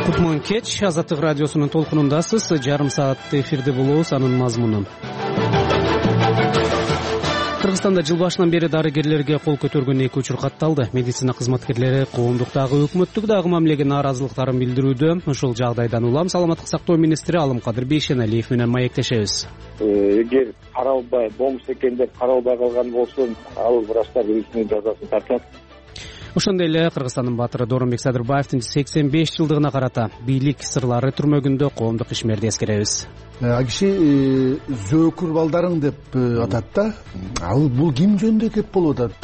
Кутман кеч, Азаттык радиосунун толкунундасыз. Жарым саатты эфирде болобуз, анын мазмунун. Кыргызстанда жыл башынан бери дарыгерлерге кол көтөргөн 2 учур катталды. Медицина кызматкерлери коомдук дагы өкмөттүк дагы мамилеге нааразылыктарын билдирүүдө. Ошол жагдайдан улам саламаттык сактоо министри Алымкадыр Бейшеналиев менен маектешебиз. Эгер каралбай, болуш экен деп каралбай калган болсо, ал врачтар өзүнүн жазасын тартат. Ошондой эле Кыргызстандын баатыры Дооронбек Садырбаевдин 85 жылдыгына карата бийлик сырлары түрмөгүндө коомдук ишмерди эскеребиз. Ал киши зөөкүр балдарың деп атат да. Ал бул ким жөнүндө кеп болуп атат?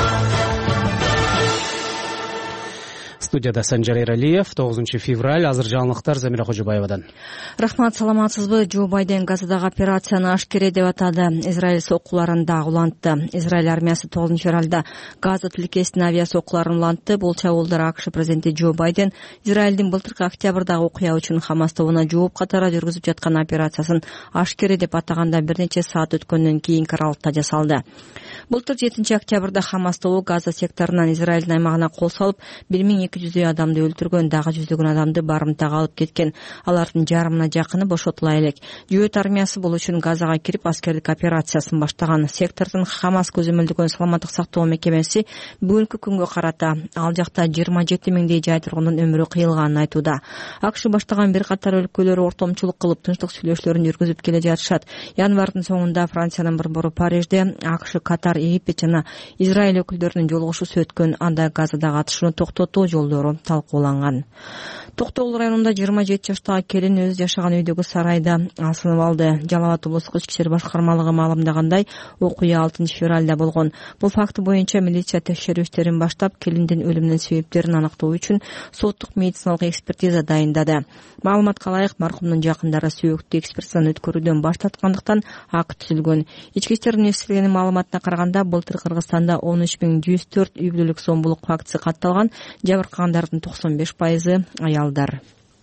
Студияда Санжар Эралиев, 9 февраль, азыр жаңылыктар Замира Кожобаевадан. Рахмат, саламатсызбы? Джо Байден Газадагы операцияны ашкере деп атады. Израиль соккуларын дагы улантты. Израиль армиясы 9 февралда Газа тилкесинин авиа соккуларын улантты. Бул чабуулдар АКШ президенти Джо Байден Израилдин былтыркы октябрдагы окуя үчүн Хамас тобуна жооп катары жүргүзүп жаткан операциясын ашкере деп атаганда бир нече саат өткөндөн кийин аралыкта жасалды. Былтыр 7 октябрда Хамас тобу Газа секторунан Израилдин аймагына кол салып 1200 адамды өлтүргөн, дагы жүздөгөн адамды барымтага алып кеткен. Алардын жарымына жакыны бошотула элек. Жөөт армиясы бул үчүн Газага кирип аскердик операциясын баштаган. Сектордун Хамас көзөмөлдөгөн саламаттык сактоо мекемеси бүгүнкү күнгө карата ал жакта 27 миңдей жай тургундун өмүрү кыйылганын айтууда. АКШ баштаган бир катар өлкөлөр ортомчулук кылып тынчтык сүйлөшүүлөрүн жүргүзүп келе жатышат. Январдын соңунда Франциянын борбору Парижде АКШ, Катар, Египет жана Израиль өкүлдөрүнүн жолугушуусу өткөн. Анда Газадагы атышууну токтотуу жолдору талкууланган. Токтогул районунда 27 жаштагы келин өзү жашаган үйдөгү сарайда асынып алды. Жалал Абад облустук ички ишер башкармалыгы маалымдагандай, окуя 6 февралда болгон. Бул факты боюнча милиция текшерүү иштерин баштап, келиндин өлүмүнүн себептерин аныктоо үчүн соттук медициналык экспертиза дайындады. Маалыматка ылайык, маркумдун жакындары сөөктү экспертизаны өткөрүүдөн баш тарткандыктан акт түзүлгөн. Ички иштер министрлигинин маалыматына караганда, былтыр Кыргызстанда 13.104 үй бүлөлүк зомбулук фактысы катталган. Жабыркагандардын 95% аялдар.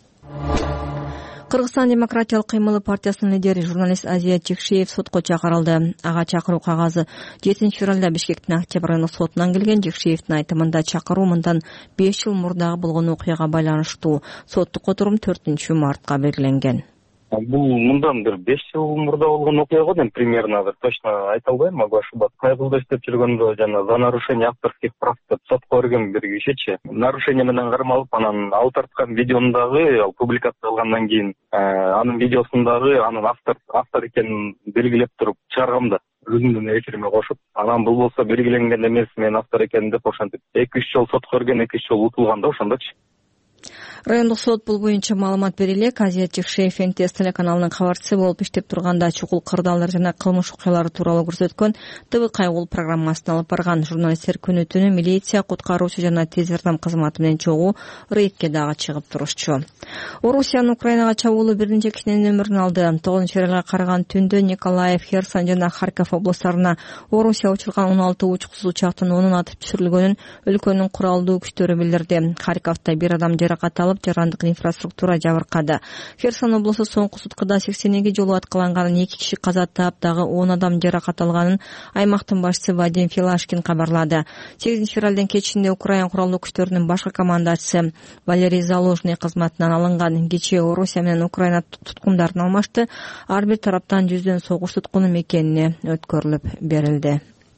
Кыргызстан демократиялык кыймылы партиясынын лидери журналист Азият Жекшеев сотко чакырылды. Ага чакыруу кагазы 7 февралда Бишкектин Октябрь райондук сотунан келген. Жекшеевдин айтымында чакыруу мындан 5 жыл мурдагы болгон окуяга байланыштуу. Соттук отурум 4 мартка белгиленген. Бул мындан бир 5 жыл мурда болгон окуя го, примерно точно айта албайм, могу ошибаться. Кайгылда иштеп жүргөндө жана за нарушение авторских прав деп сотко берген бир кишичи. Нарушение менен кармалып, анан ал тарткан видеону дагы ал публикациялангандан кийин анын видеосун дагы анын автор экенин белгилеп туруп чыгаргам да. Өзүмдүн эфириме кошуп, анан бул болсо белгиленген эмес, мен автор экенин деп ошентип 2-3 жол сотко берген, 2-3 жол утулган да ошондочу. Райондук сот бул боюнча маалымат бере элек. Азият Жекшеев НТС телеканалынын кабарчысы болуп иштеп турганда чукул кырдаалдар жана кылмыш окуялары тууралуу көрсөткөн ТВ Кайгул программасын алып барган. Журналисттер күнү түнү милиция, куткаруучу жана тез жардам кызматы менен чогуу рейдке дагы чыгып турушчу. Орусиянын Украинага чабуулу бир нече кишинин өмүрүн алды. 9 февралга караган түндө Николаев, Херсон жана Харьков облустарына Орусия учурган 16 учкусуз учактын 10-ун атып түшүрүлгөнүн өлкөнүн куралдуу күчтөрү билдирди. Харьковдо бир адам жаракат алып, жарандык инфраструктура жабыркады. Херсон облусу соңку суткада 82 жолу аткаланган, 2 киши каза таап, дагы 10 адам жаракат алганын аймактын башчысы Вадим Филашкин кабарлады. 8 февралдын кечинде Украина куралдуу күчтөрүнүн башкы командачысы Валерий Залужный кызматынан алынган. Кечээ Орусия менен Украина туткундарын алмашты. Ар бир тараптан 100дөн согуш туткуну мекенине өткөрүлүп берилди.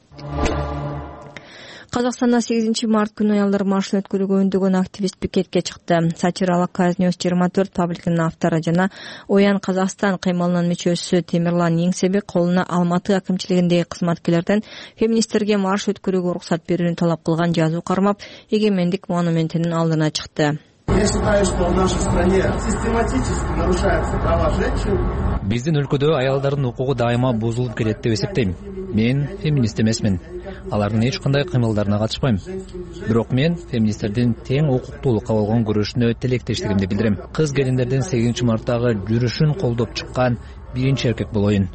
Казакстанда 8 март күнү аялдар маршын өткөрүүгө үндөгөн активист пикетке чыкты. Сатиралык Казнёс 24 пабликинин автору жана Оян Казакстан кыймылынын мүчөсү Темирлан Еңсебек колуна Алматы акимчилигиндеги кызматкерлерден феминисттерге марш өткөрүүгө уруксат берүүнү талап кылган жазуу кармап, Эгемендик монументинин алдына чыкты. Я считаю, что в нашей стране систематически нарушаются права женщин. Биздин өлкөдө аялдардын укугу дайыма бузулуп келет деп эсептейм. Мен феминист эмесмин. Алардын эч кандай кыймылдарына катышпайм. Бирок мен феминисттердин тең укуктуулукка болгон күрөшүнө тилектештигимди билдирем. Кыз келиндердин 8 марттагы жүрүшүн колдоп чыккан биринчи эркек болоюн.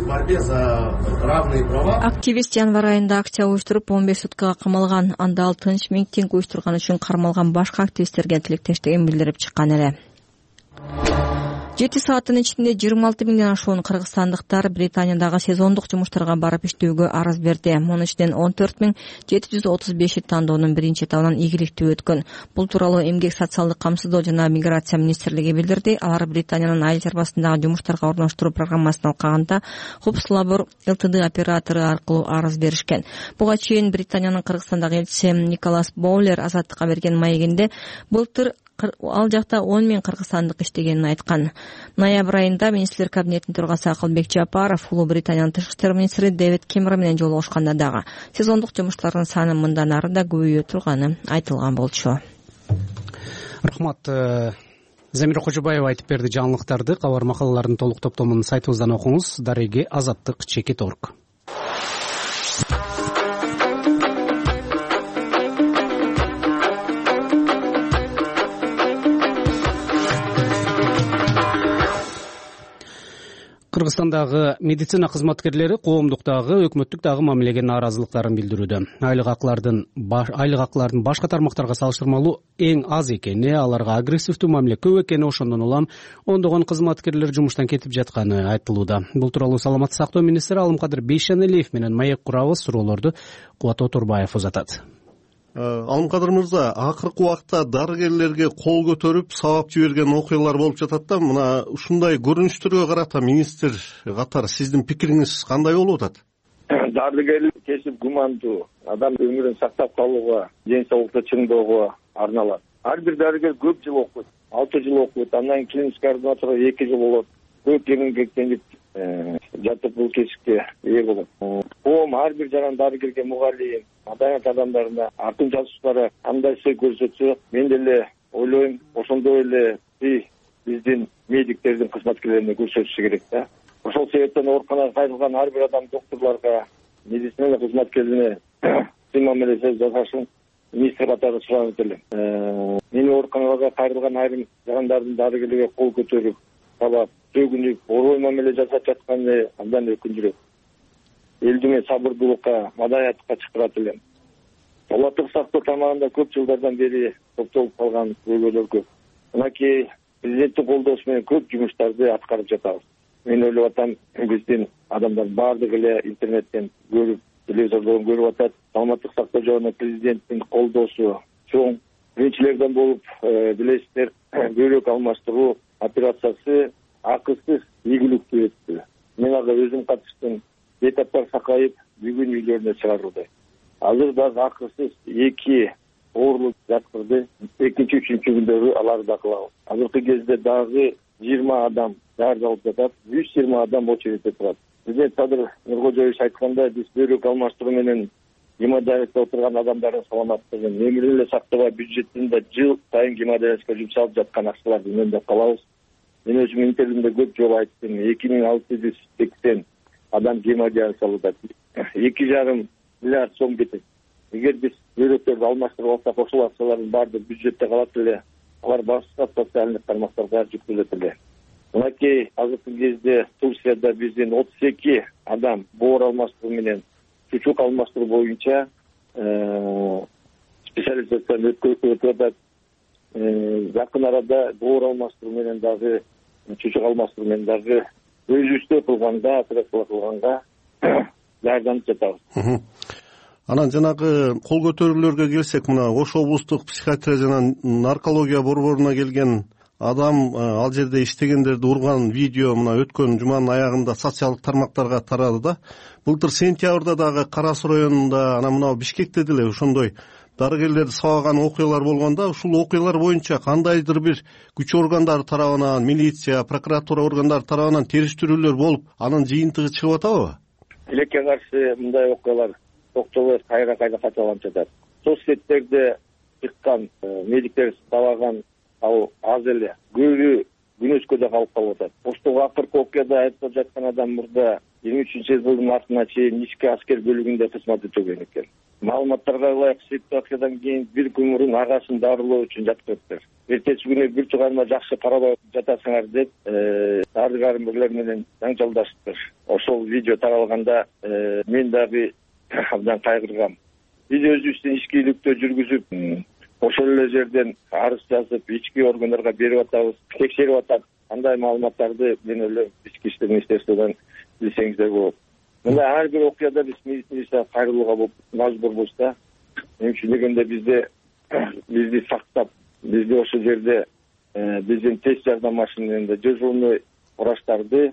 Активист январь айында акция уюштуруп 15 суткага камалган. Анда ал тынч митинг уюштурган үчүн кармалган башка активисттерге тилектештигин билдирип чыккан эле. 7 сааттын ичинде 26 миңден ашуун кыргызстандыктар Британиядагы сезондук жумуштарга барып иштөөгө арыз берди. Мунун ичинен 14.735 тандоонун биринчи этабынан ийгиликтүү өткөн. Бул тууралуу Эмгек социалдык камсыздоо жана миграция министрлиги билдирди. Алар Британиянын айыл чарбасындагы жумуштарга орноштуруу программасын алкаганда Hubs Labor Ltd оператору аркылуу арыз беришкен. Буга чейин Британиянын Кыргызстандагы элчиси Николас Боулер Азаттыкка берген маегинде былтыр ал жакта 10 миң кыргызстандык иштегенин айткан. Ноябрь айында министрлер кабинетинин төрагасы Акылбек Жапаров Улуу Британиянын тышкы иштер министри Дэвид Кэмерон менен жолугушканда дагы сезондук жумуштардын саны мындан ары да көбөйө турганы айтылган болчу. Рахмат. Замира Кожобаева айтып берди жаңылыктарды. Кабар макалалардын толук топтомун сайтыбыздан окуңуз. Дареги azаттык.org. Кыргызстандагы медицина кызматкерлери коомдуктагы, өкмөттүктагы мамилеге нааразылыктарын билдирүүдө. Айлык акылардын башка тармактарга салыштырмалуу эң аз экени, аларга агрессивдүү мамиле көп экени, ошондон улам ондогон кызматкерлер жумуштан кетип жатканы айтылууда. Бул тууралуу саламаттык сактоо министри Алымкадыр Бейшенелиев менен маек курабыз. Суроолорду Кубат Оторбаев узатат. Алымкадыр мырза, акыркы убакта дарыгерлерге кол көтөрүп сабап жиберген окуялар болуп жатат да, мына ушундай көрүнүштөргө карата министр катары сиздин пикириңиз кандай болуп атат? Дарыгерлик кесип гумандуу, адам өмүрүн сактап калууга, ден соолукту чыңдоого арналат. Ар бир дарыгер көп жыл окуйт, 6 жыл окуйт, андан клиникалык ординаторго 2 жыл болот. Көп эмгектенип жатып бул кесипке ээ болот. Коом ар бир жаран дарыгерге мугалим, маданият адамдарына артын жазуучулары кандай сый көрсөтсө, мен деле ойлойм, ошондой эле биздин медиктердин кызматкерлерине көрсөтүшү керек да. Ошол себептен ооруканага кайрылган ар бир адам доктурларга, медицина кызматкерлерине сый мамиле жасашын министр катары суранып элем. Мени ооруканага кайрылган айрым жарандардын дарыгерлерге кол көтөрүп, сабап, сөгүнүп, орой мамиле жасап жатканы абдан өкүнчүрөт. Элдиме сабырдуулукка, маданиятка чакырат элем. Саламаттык сактоо тармагында көп жылдардан бери топтолуп калган көйгөйлөр көп. Мынакей президенттик колдоосу менен көп жумуштарды аткарып жатабыз. Мен ойлоп атам, биздин адамдар баардыгы эле интернеттен көрүп, телевизордон көрүп атат. Саламаттык сактоо жөнүндө президенттин колдоосу чоң. Биринчилерден болуп, билесиздер, бөйрөк алмаштыруу операциясы акысыз ийгиликтүү өттү. Мен ага өзүм катыштым. Бетаптар сакайып, бүгүн үйлөрүнө чыгарылды. Азыр дагы акысыз 2 оорлук жаткырды. 2-3 күндөрү аларды да кылабыз. Азыркы кезде дагы 20 адам даарылып жатат, 120 адам очередде турат. Президент Садыр Нуркожоевич айткандай, биз бөйрөк алмаштыруу менен гемодиализде отурган адамдардын саламаттыгын эмгилек эле сактоо бюджетинде жыл сайын гемодиализге жумшалып жаткан акчаларды үнөмдөп калабыз. Мен өзүм интервьюмда көп жолу айттым, 2680 адам гемодиализ алууда. 2,5 миллиард сом кетет. Эгер биз бөйрөктөрдү алмаштырып алсак, ошол акчалардын баардыгы бюджетте калат эле. Алар башка социалдык тармактарга жүктөлөт эле. Мынакей азыркы кезде Турцияда биздин 32 адам боор алмаштыруу менен чучук алмаштыруу боюнча специализацияны өткөрүп атат. Жакын арада боор алмаштыруу менен дагы чучук алмаштыруу менен дагы өзүбүздө кылганда, операция кылганга даярданып жатабыз. Анан жанагы кол көтөрүүлөргө келсек, мына Ош облустук психиатрия жана наркология борборуна келген адам ал жерде иштегендерди урган видео мына өткөн жуманын аягында социалдык тармактарга тарады да. Былтыр сентябрда дагы Кара Суу районунда, анан мына Бишкекте деле ошондой дарыгерлерди сабаган окуялар болгондо, ушул окуялар боюнча кандайдыр бир күч органдары тарабынан, милиция, прокуратура органдары тарабынан териштирүүлөр болуп, анын жыйынтыгы чыгып атабы? Тилекке каршы мындай окуялар токтолуп кайра кайталанып жатат. Соцсеттерде чыккан медиктер сабаган ал аз эле, көбү күнөскөдө калып атат. Оштогу акыркы окуяда айтылып жаткан адам мурда 23-жылдын мартына чейин ички аскер бөлүгүндө кызмат өтөгөн экен. Маалыматтарга ылайык ситуациядан кийин 1 күн мурун агасын дарылоо үчүн жаткырыптыр. Эртеси күнү бир тууганына жакшы карабай жатасыңар деп дары-дармерлер менен жаңжалдашыптыр. Ошол видео таралганда мен дагы абдан кайгыргам. Биз өзүбүздүн ишкиликтөө жүргүзүп ошол эле жерден арыз жазып ички органдарга берип атабыз, текшерип атат. Андай маалыматтарды мен эле ички иштер министерстводан билсеңиздер болот. Мындай ар бир окуяда биз медицинаға кайрылууга мажбурбуз да. Эмне дегенде бизди сактап, бизди ошол жерде биздин тез жардам машиналарында дежурный врачтарды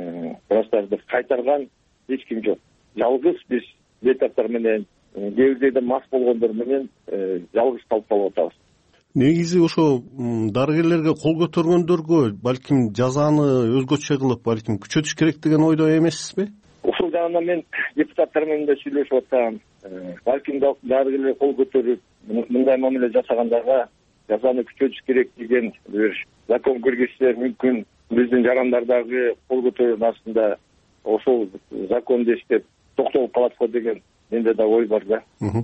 кайтарган эч ким жок. Жалгыз биз ветеринар менен кээ бирде мас болгондор менен жалгыз калып атабыз. Негизи ошо дарыгерлерге кол көтөргөндөргө балким жазаны өзгөчө кылып, балким күчөтүш керек деген ойдо эмессизби? Ушул жагында мен депутаттар менен да сүйлөшүп атам. Балким дарыгерлер кол көтөрүп, мындай мамиле жасагандарға жазаны күчөтүш керек деген бир закон киргизсе мүмкүн. Биздин жарандардагы кол көтөрүүнүн астында ошол законду иштеп токтолуп калат го деген менде да ой бар да.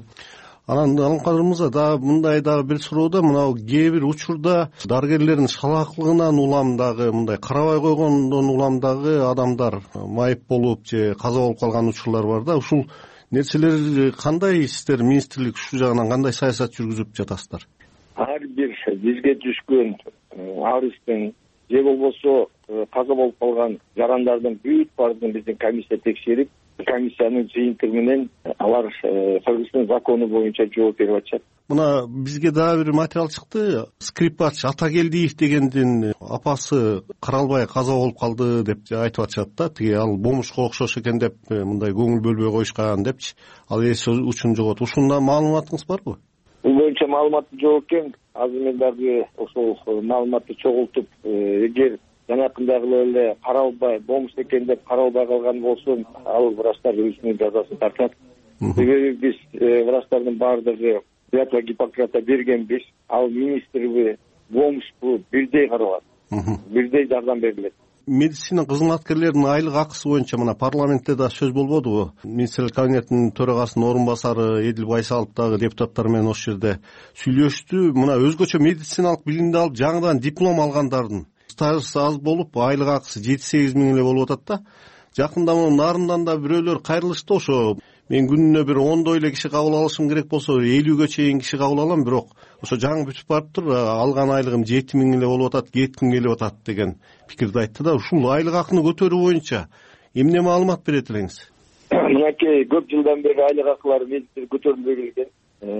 Анан Алымкадыр мырза, дагы мындай бир суроо мынау кээ бир учурда дарыгерлердин шалаактылыгынан улам дагы мындай карабай койгондон улам дагы адамдар майып болуп же каза болуп калган учурлар бар да. Ушул нерселер кандай сиздер министрлик ушул жагынан кандай саясат жүргүзүп жатасыздар? Ар бир бизге түшкөн арыздын же болбосо каза болуп калган жарандардын бүт баардыгын биздин комиссия текшерип, комиссиянын жыйынтыгы менен алар Кыргызстан закону боюнча жооп берип атышат. Мына бизге дагы бир материал чыкты. Скрипач Атакелдиев дегендин апасы каралбай каза болуп калды деп айтып атышат да. Тиги ал бомушка окшош экен деп мындай көңүл бөлбөй коюшкан депчи. Ал эс учун жогот. Ушунда маалыматыңыз барбы? Бул боюнча маалыматы жок экен. Азыр мен дагы ошол маалыматты чогултуп, эгер жанакындагы эле каралбай, бомуш экен деп каралбай калган болсун, ал врачтар өзүнүн жазасын тартат. Себеби биз врачтардын баардыгы клятва Гиппократа бергенбиз. Ал министрби, бомушпу бирдей каралат. Бирдей жардам берилет. Медицина кызматкерлеринин айлык акысы боюнча мына парламентте да сөз болбодубу? Министрлер кабинетинин төрагасынын орун басары Эдил Байсалов дагы депутаттар менен ошол жерде сүйлөштү. Мына өзгөчө медициналык билимди алып жаңыдан диплом алгандардын стажысы аз болуп, айлык акысы 7-8 миң эле болуп атат да. Жакында муну нарындан да бирөөлөр кайрылышты. Ошо мен күнүнө бир 10 эле киши кабыл алышым керек болсо 50ге чейин киши кабыл алам, бирок ошо жаңы бүтүп барыптыр, алган айлыгым 7 миң эле болуп атат, кетким келип атат деген пикирди айтты да. Ушул айлык акыны көтөрүү боюнча эмне маалымат берет элеңиз? Мынакей көп жылдан бери айлык акылары медицина көтөрүлбөй келген.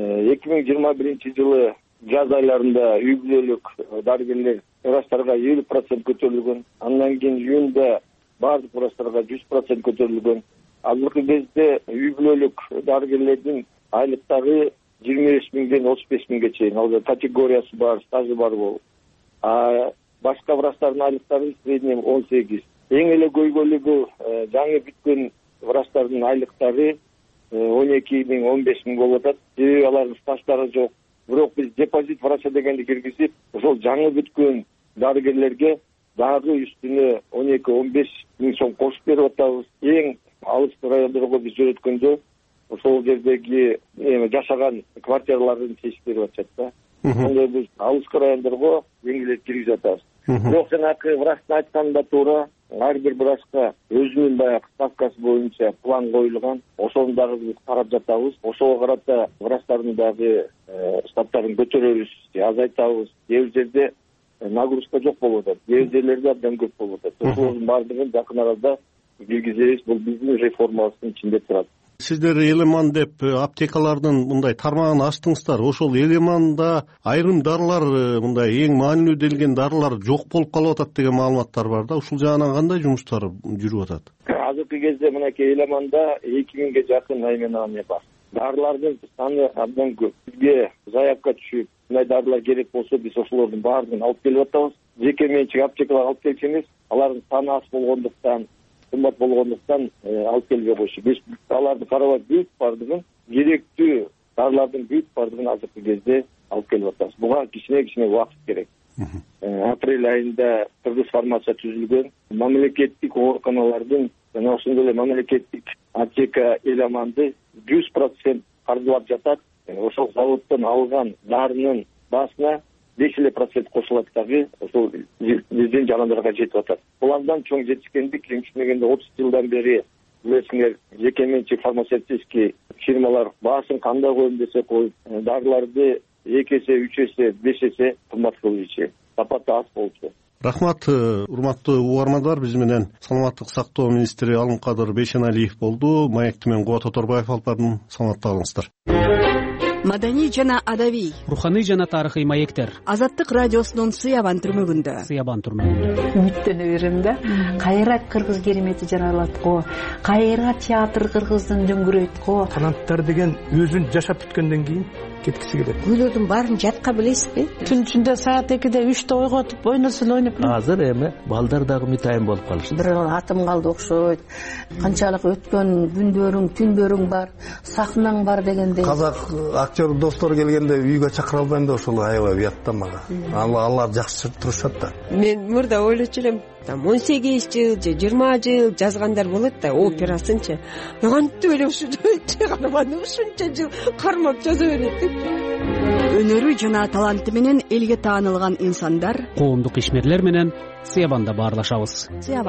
2021-жылы жаз айларында үй бүлөлүк дарыгерлер врачтарга 50% көтөрүлгөн. Андан кийин июнда баардык врачтарга 100% көтөрүлгөн. Азыркы кезде үй бүлөлүк дарыгерлердин айлыктары 25 миңден 35 миңге чейин. Ал категориясы бар, стажы бар болуп. Башка врачтардын айлыктары среднем 18. Эң эле көйгөйлүгү жаңы бүткөн врачтардын айлыктары 12 миң, 15 миң болуп атат. Себеби алардын стаждары жок. Бирок биз депозит врача дегенди киргизип, ошол жаңы бүткөн дарыгерлерге дагы үстүнө 12-15 миң сом кошуп берип атабыз. Эң алыс райондорго биз жөнөткөндө ошол жердеги жашаган квартираларын чечип берип атышат да. Ошондой биз алыскы райондорго жеңилдетип киргизип атабыз. Бирок жанагы врачтын айтканында туура, ар бир врачка өзүнүн баягы ставкасы боюнча план коюлган. Ошону дагы биз карап жатабыз. Ошого карата врачтардын дагы штаттарын көтөрөбүз, азайтабыз. Кээ бир жерде нагрузка жок болуп атат, кээ бир жерлерде абдан көп болуп атат. Ошолордун баардыгын жакын арада киргизебиз. Бул биздин реформабыздын ичинде турат. Сиздер Элеман деп аптекалардын мындай тармагын ачтыңыздар. Ошол Элеманда айрым дарылар, мындай эң маанилүү делген дарылар жок болуп калып атат деген маалыматтар бар да. Ушул жагынан кандай жумуштар жүрүп атат? Азыркы кезде мынакей Элеманда 2000ге жакын найменование бар. Дарылардын саны абдан көп. Бизге заявка түшүп, мындай дарылар керек болсо биз ошолордун баардыгын алып келип атабыз. Жеке менчик аптекалар алып келчүбүз. Алардын саны аз болгондуктан, кымбат болгондуктан алып келбей коюшу. Биз аларды карабай бүт баардыгын, керектүү дарылардын бүт баардыгын азыркы кезде алып келип атабыз. Буга кичине убакыт керек. Апрель айында Кыргыз фармация түзүлгөн. Мамлекеттик ооруканалардын жана ошондой эле мамлекеттик аптека Элеманды 100% каржылап жатат. Ошол заводдон алган дарынын баасына 5% кошулат дагы ошол биздин жарандарга жетип атат. Булардан чоң жетишкендик эмчилегенде 30 жылдан бери билесиңер, жеке менчик фармацевтический фирмалар баасын кандай коем десе коюп, дарыларды 2 эсе, 3 эсе, 5 эсе кымбат болчу, сапаты аз болчу. Рахмат, урматтуу угармандар. Биз менен саламаттык сактоо министри Алымкадыр Бейшеналиев болду. Маекти менен Кубат Оторбаев алып бардым. Саламатта калыңыздар. Маданий жана адабий, руханий жана тарыхый маектер. Азаттык радиосунун Сыябан түрмөгүндө. Үмүттөнө берем да. Кайра кыргыз керемети жаралат го, кайра театр кыргыздын дөңгүрөйт го. Канаттар деген өзүн жашап бүткөндөн кийин кеткиси келет. Гүлөрдүн баарын жатка билесизби? Түн ичинде саат 2-де 3-те ойготуп ойносун ойноп. Азыр эми балдар дагы мытайын болуп калышты. Бир атым калды окшойт. Канчалык өткөн күндөрүң, түндөрүң бар, сахнаң бар дегендей. Казак актер достор келгенде үйгө чакыра албайм да ошол аябай уятта мага. Алар жакшы турушат да. Мен мурда ойлочу элем, 18 жыл же 20 жыл жазгандар болот да, операсынчы. Кантип эле ушунча жыл кармап жаза берет деп. Өнөрү жана таланты менен элге таанылган инсандар, Коомдук ишмерлер менен Сыябанда баарлашабыз.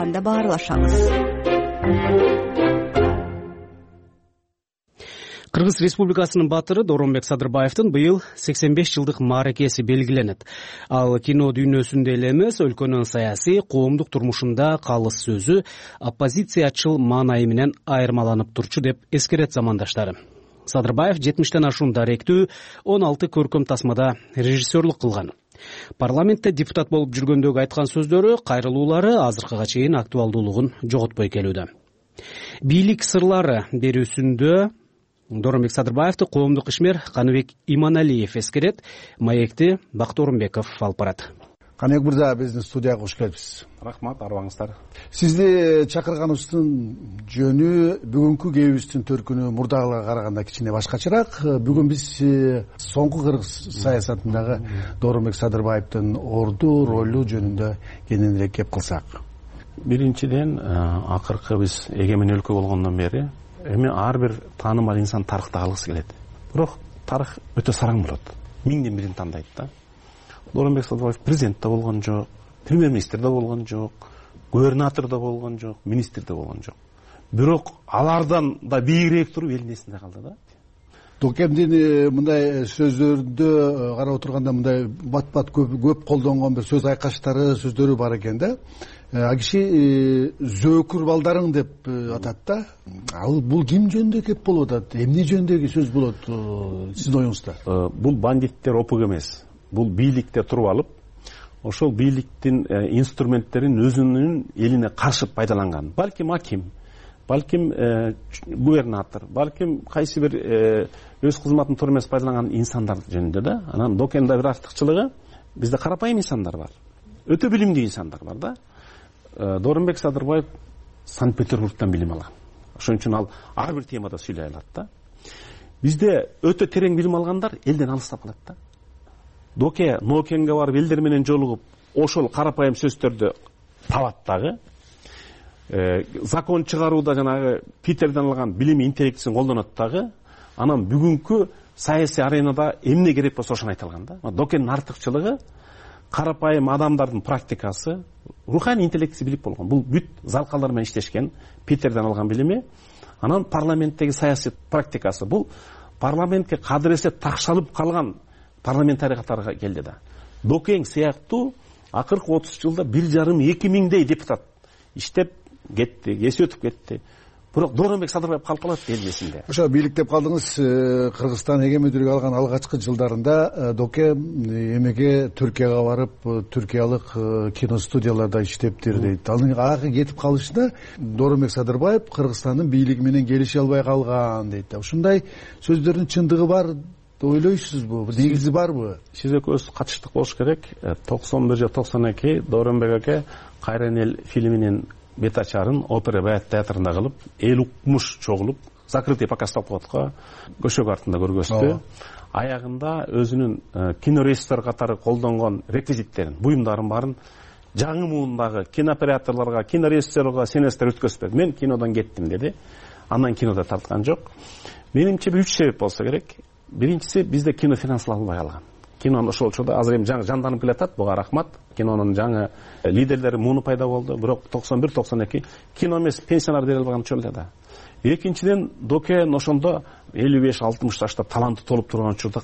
Кыргыз Республикасынын баатыры Дооронбек Садырбаевдин быйыл 85 жылдык мааракеси белгиленет. Ал кино дүйнөсүндө эле эмес, өлкөнүн саясий, коомдук турмушунда калыс сөзү оппозициячыл маанайы менен айырмаланып турчу деп эскерет замандаштары. Садырбаев 70тен ашуун даректүү 16 көркөм тасмада режиссерлук кылган. Парламентте депутат болуп жүргөндөгү айткан сөздөрү, кайрылуулары азыркыга чейин актуалдуулугун жоготпой келүүдө. Бийлик сырлары берүүсүндө Дооронбек Садырбаевди коомдук ишмер Каныбек Иманалиев эскерет, маекти Бакыт Орунбеков алып барат. Каныбек мырза, биздин студияга кош келипсиз. Рахмат, арыбаңыздар. Сизди чакырганыбыздын жөнү бүгүнкү кебибиздин төркүнү мурдагыларга караганда кичине башкачараак. Бүгүн биз соңку кыргыз саясатындагы Дооронбек Садырбаевдин орду, ролу жөнүндө кененирээк кеп кылсак. Биринчиден, акыркы биз эгемен өлкө болгондон бери эми ар бир таанымал инсан тарыхта калгысы келет. Бирок тарых өтө сараң болот. Миңден бирин тандайт да. Дооронбек Садырбаев президент да болгон жок, премьер-министр да болгон жок, губернатор да болгон жок, министр да болгон жок. Бирок алардан да бийигирээк туруп элдин эсинде калды да. Докемдин мындай сөздөрүндө карап отурганда мындай бат-бат көп колдонгон бир сөз айкаштары, сөздөрү бар экен да. Киши зөөкүр балдарың деп атат да. Ал бул ким жөнүндө кеп болуп атат? Эмне жөнүндөгү сөз болот сиздин оюңузда? Бул бандиттер опук эмес. Бул бийликте туруп алып, ошол бийликтин инструменттерин өзүнүн элине каршы пайдаланган. Балким аким, балким губернатор, балким кайсы бир өз кызматын туура эмес пайдаланган инсандар жөнүндө да. Анан Докемде бир артыкчылыгы, бизде карапайым инсандар бар. Өтө билимдүү инсандар бар да. Дооронбек Садырбаев Санкт-Петербургтан билим алган. Ошон үчүн ал ар бир темада сүйлөй алат да. Бизде өтө терең билим алгандар элден алыстап калат да. Доке Нокенге барып элдер менен жолугуп, ошол карапайым сөздөрдү табат дагы. Закон чыгарууда жанагы Питерден алган билим интеллектисин колдонот дагы. Анан бүгүнкү саясий аренада эмне керек болсо ошону айта алган да. Докенин артыкчылыгы карапайым адамдардын практикасы, руханий интеллектиси билип болгон. Бул бүт залкалар менен иштешкен, Питерден алган билими. Анан парламенттеги саясий практикасы. Бул парламентке кадыресе такшалып калган парламентарий катарга келди да. Докең сыяктуу акыркы 30 жылда 1,5-2 миңдей депутат иштеп кетти, эси өтүп кетти. Бирок Дооронбек Садырбаев калып калат элдин эсинде. Ошо бийлик деп калдыңыз. Кыргызстан эгемендүүлүк алган алгачкы жылдарында Доке эмеге Түркияга барып, түркиялык киностудияларда иштептир дейт. Анын ага кетип калышында Дооронбек Садырбаев Кыргызстандын бийлиги менен келише албай калган дейт. Ушундай сөздөрдүн чындыгы бар ойлойсузбу? Негизи барбы? Сиз экөөбүз катыштык болуш керек. 91 же 92 Дооронбек аке Кайран эл фильминин бет ачарын опера баят театрында кылып, эл укмуш чогулуп, закрытый показ талкуатка көшөк артында көргөздү. Аягында өзүнүн кинорежиссер катары колдонгон реквизиттерин, буюмдарын барын жаңы муундагы кинооператорлорго, кинорежиссерге сенестер өткөзбөдү. Мен кинодон кеттим деди. Андан кинода тарткан жок. Менимче 3 себеп болсо керек. Биринчиси, бизде кино финансаланбай калган. Кинонун ошол учурда азыр эми жанданып келатат, буга рахмат. Кинонун жаңы лидерлери муну пайда болду. Бирок 91-92 кино эмес, пенсиялар бере албаган учурда да. Экинчиден, Докен ошондо 55-60 жашта таланты толуп турган учурда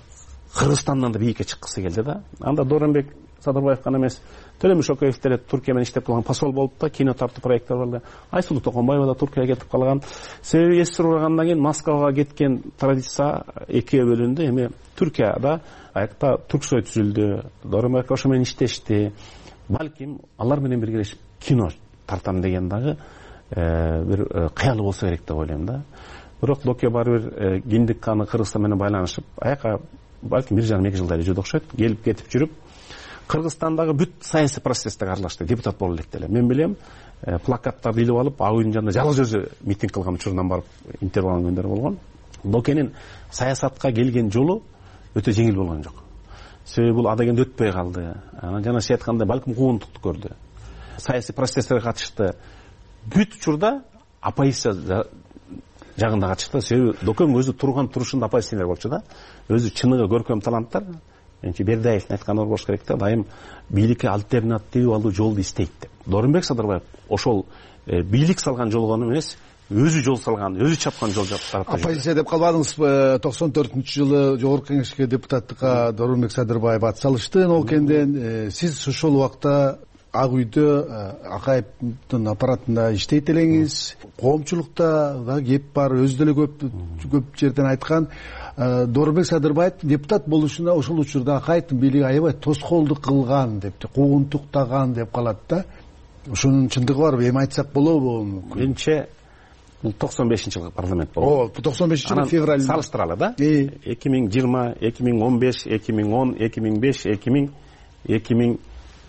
Кыргызстандан да бийикке чыккысы келди да. Анда Дооронбек Садырбаев гана эмес, Төлөмүш Шокеев деле Туркия менен иштеп калган посол болуп да, кино тартуу проекттер бар да. Айсулуу Токонбаева да Туркияга кетип калган. Себеби СССР ургандан кийин Москвага кеткен традиция экиге бөлүндү. Эми Түркияда аякта Турксой түзүлдү. Дооронбек ошо менен иштешти. Балким алар менен биргелешип кино тартам деген дагы бир кыялы болсо керек деп ойлойм да. Бирок Доке баары бир киндик каны Кыргызстан менен байланышып, аяка балким 1,5-2 жылдай жүрдү окшойт. Келип кетип жүрүп, Кыргызстандагы бүт саясий процесстеги аралашты, депутат болуп электеле. Мен билем, плакаттарды илип алып, ак үйдүн жанында жалгыз өзү митинг кылган учурунан барып интервью алган күндөр болгон. Докенин саясатка келген жолу өтө жеңил болгон жок. Себеби бул адегенде өтпөй калды. Анан жана сиз айткандай балким куугунтукту көрдү. Саясий процесстерге катышты. Бүт учурда оппозиция жагында катышты. Себеби Докем өзү турган турушунда оппозиционер болчу да. Өзү чыныгы көркөм таланттар. Бердаевдин айтканы болуш керек да, дайым бийликке альтернатива алуу жолду издейт деп. Дооронбек Садырбаев ошол бийлик салган жол гана эмес, өзү жол салган, өзү чапкан жол жактарып. Оппозиция деп калбадыңызбы? 94-жылы Жогорку Кеңешке депутаттыкка Дооронбек Садырбаев ат салышты Нолкенден. Сиз ошол убакта Ак үйдө Акаевдин аппаратында иштейт элеңиз. Коомчулукта да кеп бар, өзү деле көп жерден айткан. Дооронбек Садырбаев депутат болушуна ошол учурда Акаевдин бийлиги аябай тоскоолдук кылган деп, куугунтуктаган деп калат да. Ошонун чындыгы барбы? Эми айтсак болобу? Менимче бул 95-жылы парламент болду. 95-жылы февраль. Салыштыралы да. 2020, 2015, 2010, 2005, 2000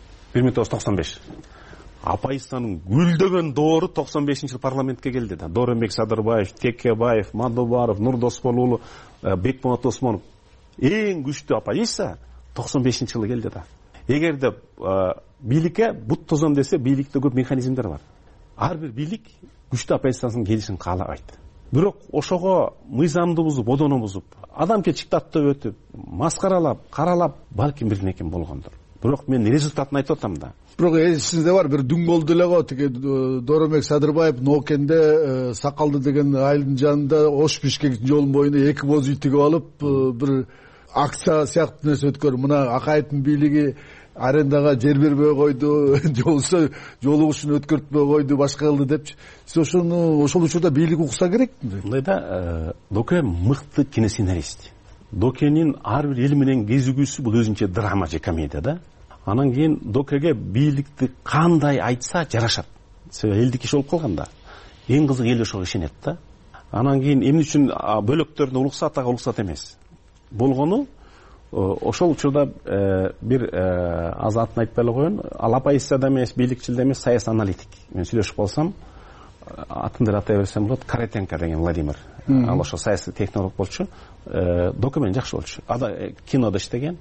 1995. Оппозициянын гүлдөгөн доору 95-жыл парламентке келди да. Дооронбек Садырбаев, Текебаев, Мандубаров, Нурдосбол уулу, Бекмамат Осмонов. Эң күчтүү оппозиция 95-жылы келди да. Эгерде бийликке бут тозом десе, бийликте көп механизмдер бар. Ар бир бийлик күчтүү оппозициянын келишин каалабайт. Бирок ошого мыйзамды бузуп, одону бузуп, адам кетчиктатып өтүп, маскаралап, каралап, балким бирнекен болгондур. Бирок мен результатын айтып атам да. Бирок эсиңизде бар, бир дүң болду эле го, тиги Дооронбек Садырбаев Ноокенде Сакалды деген айылдын жанында Ош Бишкек жолунун боюнда 2 боз үй тигип алып, бир акция сыяктуу нерсе өткөрүп, мына Акаевдин бийлиги арендага жер бербей койду, жолсо жолугушун өткөртпөй койду, башка кылды депчи. Сиз ошол учурда бийлик укса керек. Мындай да, Доке мыкты киносценарист. Докенин ар бир эл менен кезигүүсү бул өзүнчө драма же комедия да. Анан кийин Докеге бийликти кандай айтса жарашат. Себеби элдик иш болуп калганда. Эң кызыгы эл ошого ишенет да. Анан кийин эмне үчүн бөлөктөрдү улуксат, ага улуксат эмес болгону ошол учурда бир азатын айтпай эле коеюн. Ал оппозицияда эмес, бийликчилде эмес, саясий аналитик. Мен сүйлөшүп калсам, атын деле атай берсем болот, Каретенко деген Владимир. Ал ошо саясий технолог болчу. Доке менен жакшы болчу. Ада кинодо иштеген.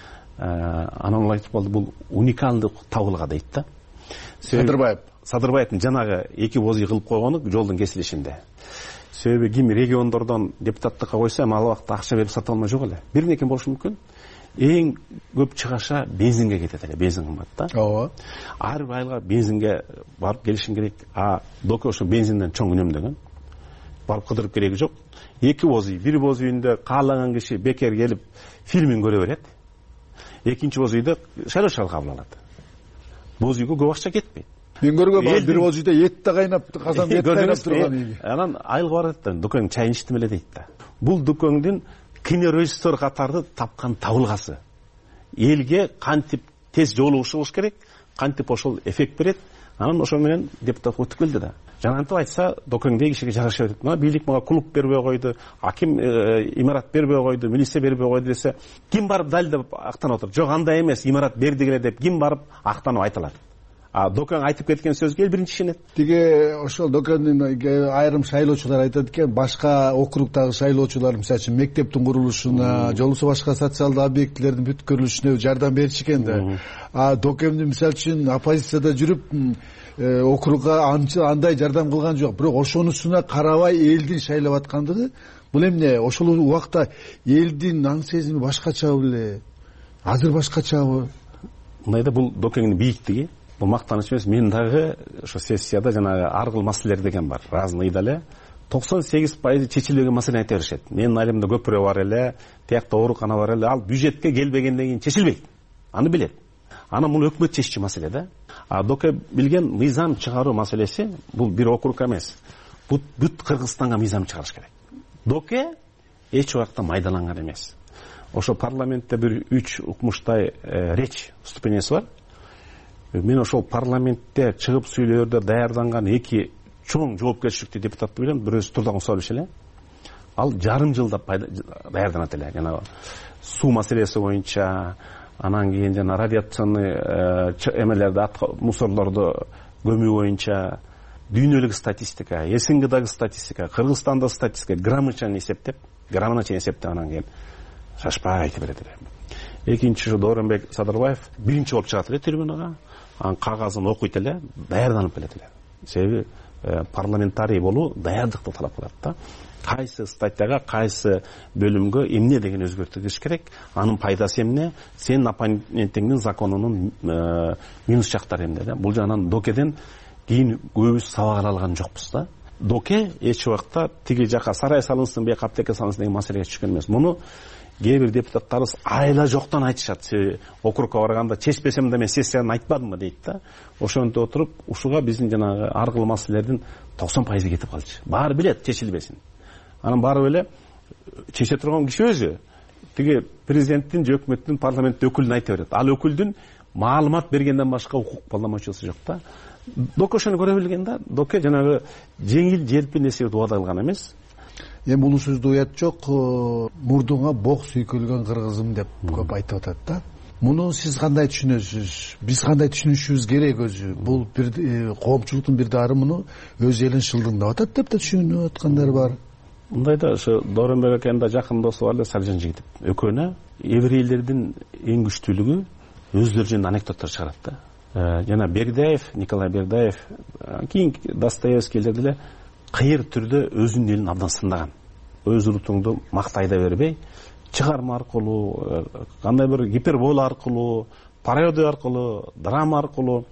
Анан айтып болду, бул уникалдык табылга дейт да. Садырбаевдин жанагы 2 боз үй кылып койгону жолдун кесилишинде. Себеби ким региондордон депутаттыкка койсо, ал убакта акча берип сата алмай жок эле. Бир неке болушу мүмкүн. Эң көп чыгаша бензинге кетет эле, бензин кымбат да. Ооба. Ар бир айга бензинге барып келишин керек. Доке ошо бензинден чоң үнөмдөгөн. Барып кыдырып кереги жок. 2 боз үй, бир боз үйүндө каалаган киши бекер келип фильмин көрө берет. Экинчи боз үйдө шайлоо кабыл алат. Боз үйгө көп акча кетпейт. Мен көргөн бар, бир боз үйдө эт да кайнап, казан эт кайнап турган үй. Анан айылга барат да, Докенин чайын ичтим эле дейт да. Бул Докенин кинорежиссер катарды тапкан табылгасы. Элге кантип тез жолугушу болуш керек, кантип ошол эффект берет. Анан ошо менен депутат өтүп келди да. Жанантып айтса, Докенге кишиге жараша берет. Мына бийлик мага клуб бербей койду, аким имарат бербей койду, милиция бербей койду десе, ким барып далилдеп актанып отур? Жок, андай эмес, имарат бердик эле деп ким барып актанып айталат? Докен айтып кеткен сөзгө эл биринчи ишенет. Тиги ошол Докендин айрым шайлоочулар айтат экен, башка округдагы шайлоочулар мисалы үчүн мектептин курулушуна, же болбосо башка социалдык объектилердин бүткөрүлүшүнө жардам бериши экен да. Докендин мисалы үчүн оппозицияда жүрүп округга андай жардам кылган жок. Бирок ошонусуна карабай элдин шайлап аткандыгы, бул эмне? Ошол убакта элдин аң сезими башкачабы беле? Азыр башкачабы? Мындайда бул Докендин бийиктиги. Бул мактаныч эмес, мен дагы ошо сессияда жанагы аргыл маселелер деген бар. Разныйда эле 98% чечилбеген маселени айта беришет. Менин айылымда көпүрө бар эле, тиякта оорукана бар эле, ал бюджетке келбегенден кийин чечилбейт. Аны билет. Анан бул өкмөт чеччү маселе да. Доке билген мыйзам чыгаруу маселеси бул бир округ эмес. Бүт Кыргызстанга мыйзам чыгарыш керек. Доке эч убакта майдаланган эмес. Ошо парламентте бир 3 укмуштай речь выступлениясы бар. Мен ошол парламентте чыгып сүйлөөрдө даярданган 2 чоң жоопкерчиликтүү депутатты билем, бирөөсү Турдан Мусабалиевич эле. Ал жарым жылда даярданат эле. Жана суу маселеси боюнча, анан кийин жана радиационный эмелерди, мусорлорду көмүү боюнча дүйнөлүк статистика, СНГдагы статистика, Кыргызстанда статистика, граммына чейин эсептеп, анан кийин шашпай айтып берет эле. Экинчи Дооронбек Садырбаев биринчи болуп чыгат эле трибунага, анын кагазын окуйт эле, даярданып келет эле. Себеби парламентарий болуу даярдыкты талап кылат да. Кайсы статьяга, кайсы бөлүмгө эмне деген өзгөртүш керек, анын пайдасы эмне, сенин оппонентиңдин законунун минус жактары эмне да. Бул жанан Докеден кийин көбүбүз сабак ала алган жокпуз да. Доке эч убакта тиги жака сарай салынсын, бияка аптека салынсын деген маселеге түшкөн эмес. Муну кээ бир депутаттарыбыз айла жоктон айтышат. Округка барганда чечпесем да мен сессияны айтпадымбы дейт да. Ошентип отуруп, ушуга биздин жанагы ар кыл маселелердин 90% кетип калчу. Баары билет чечилбесин. Анан барып эле чече турган киши өзү тиги президенттин же өкмөттүн парламенттин өкүлүн айта берет. Ал өкүлдүн маалымат бергенден башка укук колдонуучусу жок да. Доке ошону көрө билген да. Доке жанагы жеңил желпи нерсеге убада кылган эмес. Эми бул сөздү уят жок, мурдуңа бок сүйкөлгөн кыргызым деп көп айтып атат да. Муну сиз кандай түшүнөсүз? Биз кандай түшүнүшүбүз керек өзү? Бул бир коомчулуктун бир дары муну өз элин шылдыңдап атат деп да түшүнүп аткандар бар. Мындай да, ошо Дооронбек акенин да жакын досу бар эле Саржан Жигитов. Экөөнө еврейлердин эң күчтүүлүгү өздөрү жөнүндө анекдоттор чыгарат да. Жана Бердаев, Николай Бердаев, кийин Достоевскийлер деле кыйыр түрдө өзүнүн элин абдан сындаган. Өз урутуңду мактай да бербей, чыгарма аркылуу, кандай бир гипербола аркылуу, пародия аркылуу, драма аркылуу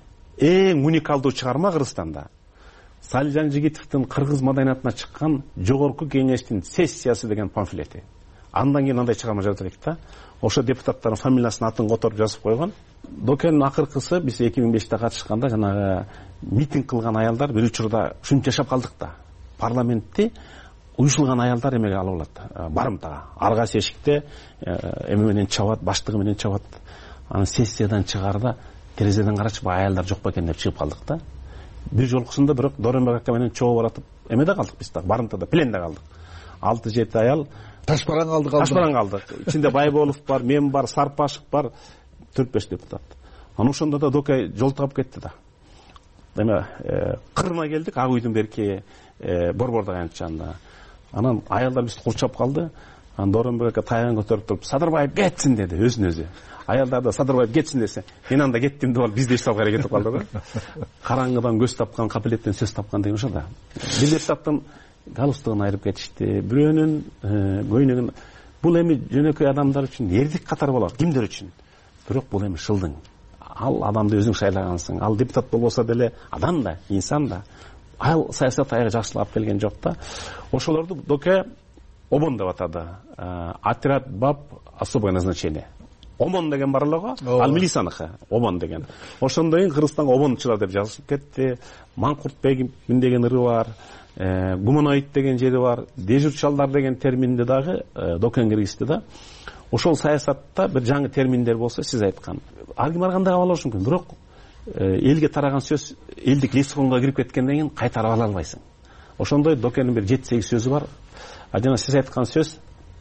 эң уникалдуу чыгарма Кыргызстанда Саржан Жигитовдун кыргыз маданиятына чыккан жогорку кеңештин сессиясы деген памфлети. Андан кийин андай чыгарма жазат элек да. Ошо депутаттардын фамилиясын, атын которуп жазып койгон. Докенин акыркысы биз 2005-те катышканда жанагы митинг кылган аялдар бир учурда ушинтип жашап калдык да. Парламентти уюшулган аялдар эмеге алып алат, барымтага. Аргасы эшикте эме менен чабат, баштыгы менен чабат. Аны сессиядан чыгарда терезеден карачып аялдар жок бекен деп чыгып калдык да. Бир жолкусунда бирок Дооронбек ака менен чогуу баратып эмеде калдык биз да, барымтада, пленде калдык. 6-7 аял ташбаран калдык. Ташбаран калдык. Ичинде Байболов бар, мен бар, Сарпашев бар, 4-5 депутат. Анан ошондо да Доке жол таап кетти да. Эме кырына келдик, Ак үйдүн берки борбордук анчанда. Анан аялдар бизди курчап калды. Анан Дооронбек ака таягын көтөрүп туруп, Садырбаев кетсин деди өзүн өзү. Аялдар да Садырбаев кетсин десе, мен анда кеттим деп алып бизди эч салгара кетип калды да. Караңгыдан көз тапкан, капилеттен сөз тапкан деген ошо да. Бир депутаттын галстугун айырып кетишти, бирөөнүн көйнөгүн. Бул эми жөнөкөй адамдар үчүн эрдик катары болот, кимдер үчүн. Бирок бул эми шылдың. Ал адамды өзүң шайлагансың. Ал депутат болбосо деле адам да, инсан да. Ал саясат аягы жакшылап келген жок да. Ошолорду Доке ОМОН деп атады. Отряд баб особое назначение. ОМОН деген бар эле го, ал милицияныкы, ОМОН деген. Ошондон кийин Кыргызстанга ОМОНчулар деп жазылып кетти. Маңкуртбек деген ыры бар, гуманоид деген жери бар, дежурчалдар деген терминди дагы Докен киргизди да. Ошол саясатта бир жаңы терминдер болсо, сиз айткан. Ар ким кандай кабыл алышы мүмкүн, бирок элге тараган сөз элдик лексиконго кирип кеткенден кийин кайтарып ала албайсың. Ошондой Докенин бир 7-8 сөзү бар. Жана сиз айткан сөз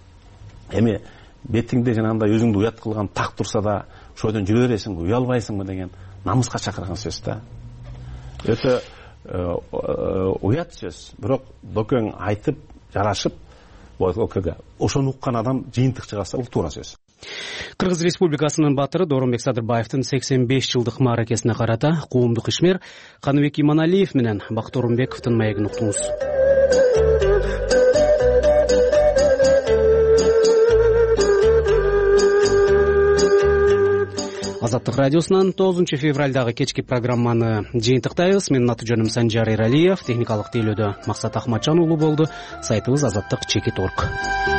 эми бетиңде жанагындай өзүңдү уят кылган так турса да ошодон жүрө бересиңби, уялбайсыңбы деген намыска чакырган сөз да. Өтө уят сөз, бирок Докен айтып жарашып ошону уккан адам жыйынтык чыгарса бул туура сөз. Кыргыз Республикасынын баатыры Дооронбек Садырбаевдин 85 жылдык мааракесине карата коомдук ишмер Каныбек Иманалиев менен Бакыт Орунбековдун маегин уктуңуз. Азаттык радиосунан 9 февралдагы кечки программаны жыйынтыктайбыз. Менин аты жөнүм Санжар Эралиев, техникалык тейлөөдө Максат Ахматжан уулу болду. Сайтыбыз азаттык.org.